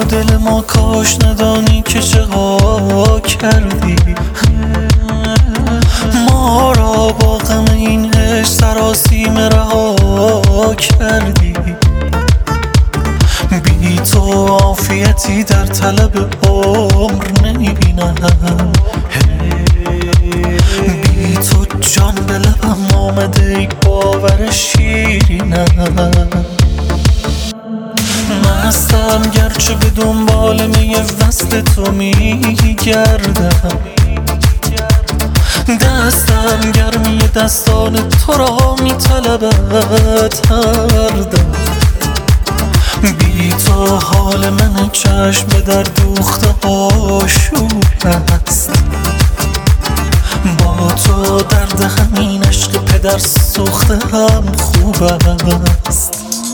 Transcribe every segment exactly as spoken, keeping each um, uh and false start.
دل ما کاش ندانی که چقدر کردی ما را با غم این عشق سراسیمه رها کردی. بی تو عافیتی در طلب عمر نمیبینم، بی تو جان به لبم آمده ای باور شیرینم. مستم گرچه به دنبال می وصل تو میگردم، دستم گرمی دستان تو را میطلبد هر دم. بی تو حال من چشم در دوخته آشوب است، با تو درد همین عشق پدر سوخته هم خوب است.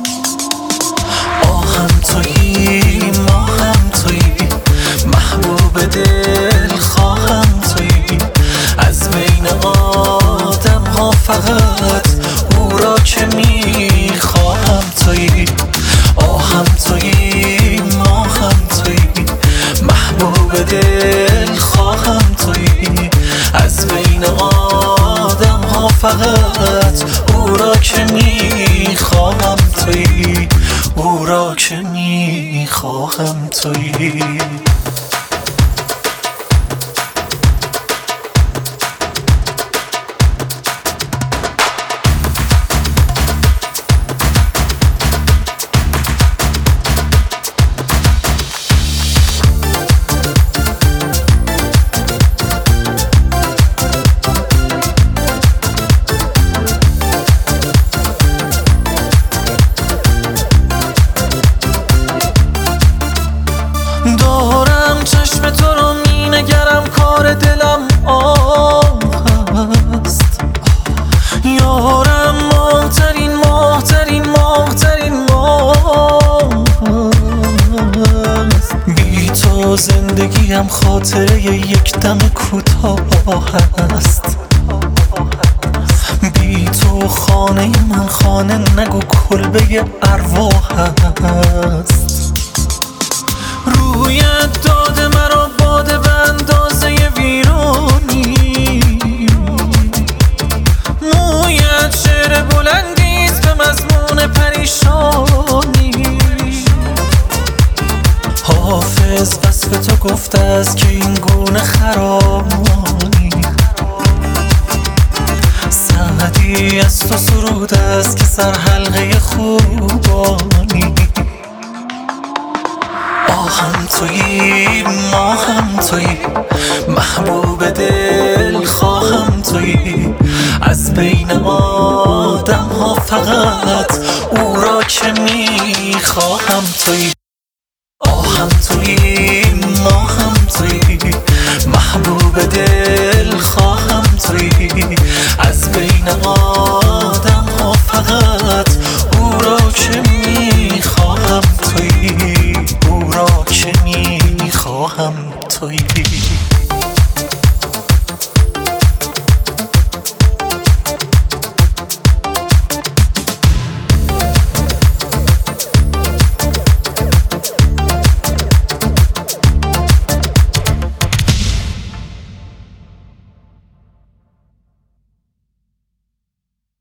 آهم تویی ماهم تویی محبوب دل خواهم تویی، از بین آدم ها فقط او را که میخواهم تویی. آهم تویی ماهم تویی محبوب دل خواهم تویی، از بین آدم ها فقط او را که میخواهم تویی، او را که میخواهم تویی. دارم چشم تو رو می نگرم کار دلم آه هست، یارم ماهترین ماهترین ماهترین ماه هست. بی تو زندگیم خاطره یک دم کوتاه است، بی تو خانه من خانه نگو کلبه ارواح هست. رویت داده مرا باده به اندازه ویرانی، مویت شعر بلندیست به مضمون پریشانی. حافظ وصف تو گفته است که این گونه خرامی، سعدی از تو سرود است که سر حلقه خوبانی. آهم تویی ماهم تویی محبوب دل خواهم تویی، از بین آدم ها فقط او را که میخواهم تویی. آهم تویی ماهم تویی محبوب دل خواهم تویی، از بین آدم ها فقط او را که میخواهم تویی، او را که میخواهم تویی.